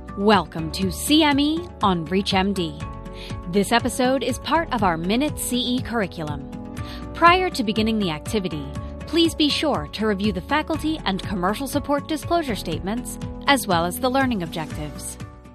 Welcome to CME on ReachMD. This episode is part of our Minute CE curriculum. Prior to beginning the activity, please be sure to review the faculty and commercial support disclosure statements, as well as the learning objectives.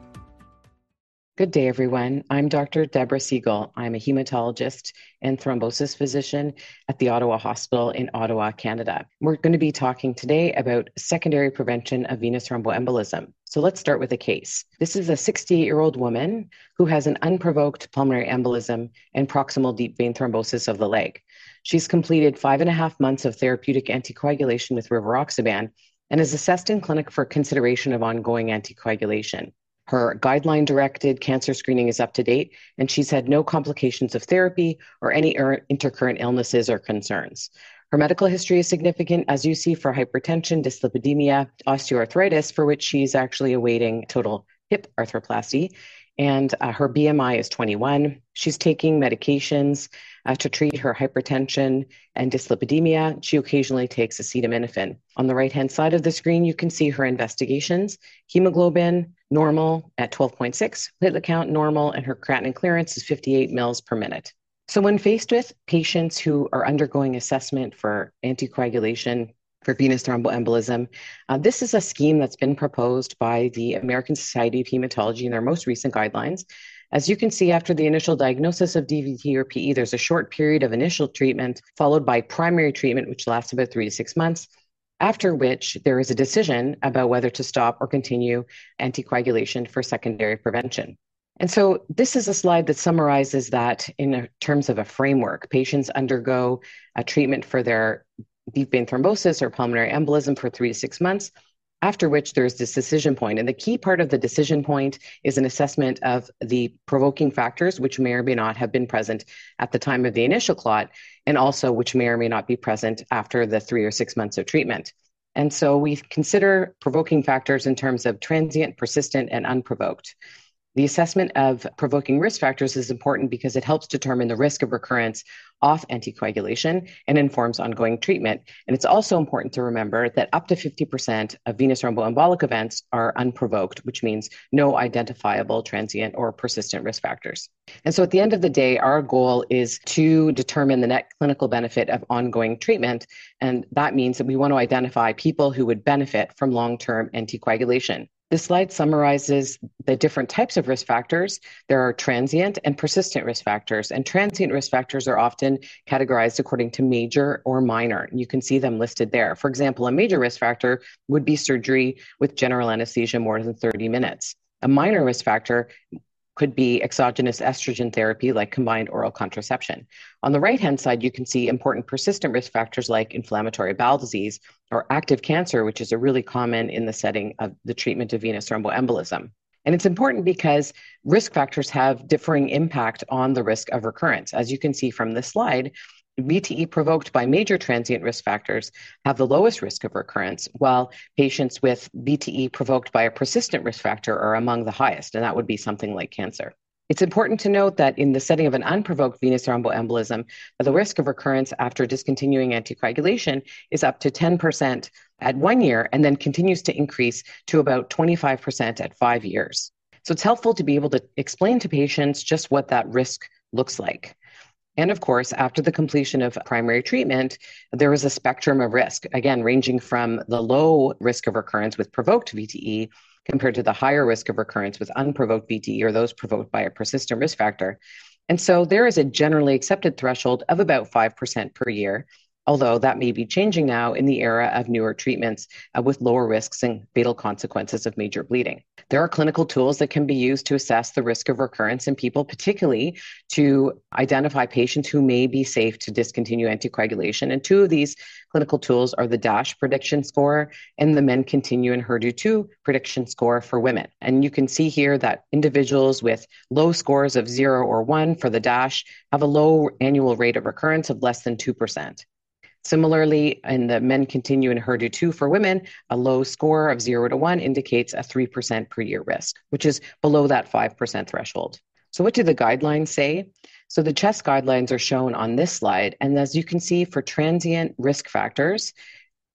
Good day, everyone. I'm Dr. Deborah Siegel. I'm a hematologist and thrombosis physician at the Ottawa Hospital in Ottawa, Canada. We're going to be talking today about secondary prevention of venous thromboembolism. So let's start with a case. This is a 68-year-old woman who has an unprovoked pulmonary embolism and proximal deep vein thrombosis of the leg. She's completed 5.5 months of therapeutic anticoagulation with rivaroxaban and is assessed in clinic for consideration of ongoing anticoagulation. Her guideline-directed cancer screening is up to date, and she's had no complications of therapy or any intercurrent illnesses or concerns. Her medical history is significant, as you see, for hypertension, dyslipidemia, osteoarthritis, for which she's actually awaiting total hip arthroplasty, and her BMI is 21. She's taking medications to treat her hypertension and dyslipidemia. She occasionally takes acetaminophen. On the right-hand side of the screen, you can see her investigations. Hemoglobin, normal at 12.6, platelet count, normal, and her creatinine clearance is 58 mils per minute. So when faced with patients who are undergoing assessment for anticoagulation for venous thromboembolism, this is a scheme that's been proposed by the American Society of Hematology in their most recent guidelines. As you can see, after the initial diagnosis of DVT or PE, there's a short period of initial treatment followed by primary treatment, which lasts about 3 to 6 months, after which there is a decision about whether to stop or continue anticoagulation for secondary prevention. And so this is a slide that summarizes that in terms of a framework. Patients undergo a treatment for their deep vein thrombosis or pulmonary embolism for 3 to 6 months, after which there's this decision point. And the key part of the decision point is an assessment of the provoking factors, which may or may not have been present at the time of the initial clot, and also which may or may not be present after the 3 or 6 months of treatment. And so we consider provoking factors in terms of transient, persistent, and unprovoked. The assessment of provoking risk factors is important because it helps determine the risk of recurrence off anticoagulation and informs ongoing treatment. And it's also important to remember that up to 50% of venous thromboembolic events are unprovoked, which means no identifiable transient or persistent risk factors. And so at the end of the day, our goal is to determine the net clinical benefit of ongoing treatment. And that means that we want to identify people who would benefit from long-term anticoagulation. This slide summarizes the different types of risk factors. There are transient and persistent risk factors, and transient risk factors are often categorized according to major or minor. You can see them listed there. For example, a major risk factor would be surgery with general anesthesia more than 30 minutes. A minor risk factor could be exogenous estrogen therapy like combined oral contraception. On the right-hand side, you can see important persistent risk factors like inflammatory bowel disease or active cancer, which is a really common in the setting of the treatment of venous thromboembolism. And it's important because risk factors have differing impact on the risk of recurrence. As you can see from this slide, VTE provoked by major transient risk factors have the lowest risk of recurrence, while patients with VTE provoked by a persistent risk factor are among the highest, and that would be something like cancer. It's important to note that in the setting of an unprovoked venous thromboembolism, the risk of recurrence after discontinuing anticoagulation is up to 10% at 1 year and then continues to increase to about 25% at 5 years. So it's helpful to be able to explain to patients just what that risk looks like. And of course, after the completion of primary treatment, there is a spectrum of risk, again, ranging from the low risk of recurrence with provoked VTE compared to the higher risk of recurrence with unprovoked VTE or those provoked by a persistent risk factor. And so there is a generally accepted threshold of about 5% per year, although that may be changing now in the era of newer treatments with lower risks and fatal consequences of major bleeding. There are clinical tools that can be used to assess the risk of recurrence in people, particularly to identify patients who may be safe to discontinue anticoagulation. And two of these clinical tools are the DASH prediction score and the Men Continue and HER2 prediction score for women. And you can see here that individuals with low scores of 0 or 1 for the DASH have a low annual rate of recurrence of less than 2%. Similarly, in the Men Continue and HER2 for women, a low score of 0 to 1 indicates a 3% per year risk, which is below that 5% threshold. So what do the guidelines say? So the CHEST guidelines are shown on this slide. And as you can see, for transient risk factors,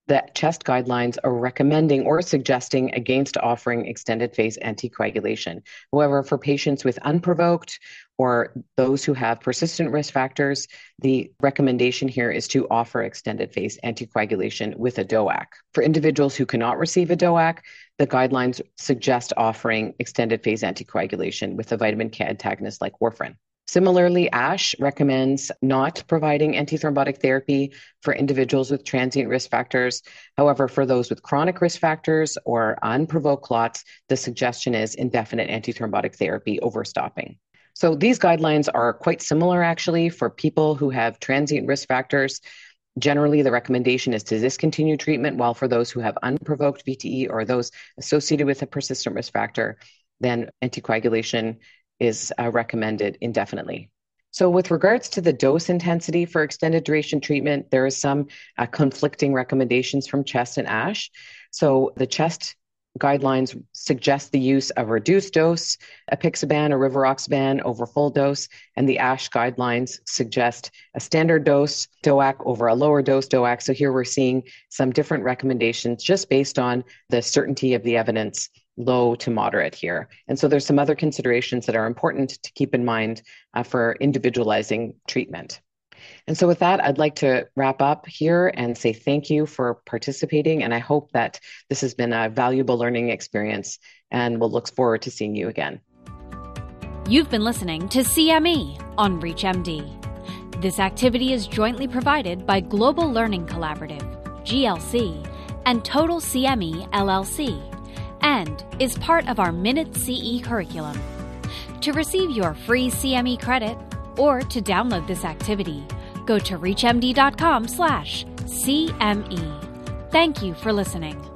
the CHEST guidelines are recommending or suggesting against offering extended phase anticoagulation. However, for patients with unprovoked or those who have persistent risk factors, the recommendation here is to offer extended phase anticoagulation with a DOAC. For individuals who cannot receive a DOAC, the guidelines suggest offering extended phase anticoagulation with a vitamin K antagonist like warfarin. Similarly, ASH recommends not providing antithrombotic therapy for individuals with transient risk factors. However, for those with chronic risk factors or unprovoked clots, the suggestion is indefinite antithrombotic therapy over stopping. So these guidelines are quite similar, actually, for people who have transient risk factors. Generally, the recommendation is to discontinue treatment, while for those who have unprovoked VTE or those associated with a persistent risk factor, then anticoagulation is recommended indefinitely. So with regards to the dose intensity for extended duration treatment, there is some conflicting recommendations from CHEST and ASH. So the CHEST guidelines suggest the use of reduced dose apixaban or rivaroxaban over full dose, and the ASH guidelines suggest a standard dose DOAC over a lower dose DOAC. So here we're seeing some different recommendations just based on the certainty of the evidence, low to moderate here. And so there's some other considerations that are important to keep in mind for individualizing treatment. And so with that, I'd like to wrap up here and say thank you for participating. And I hope that this has been a valuable learning experience, and we'll look forward to seeing you again. You've been listening to CME on ReachMD. This activity is jointly provided by Global Learning Collaborative, GLC, and Total CME, LLC, and is part of our Minute CE curriculum. To receive your free CME credit or to download this activity, go to reachmd.com/CME. Thank you for listening.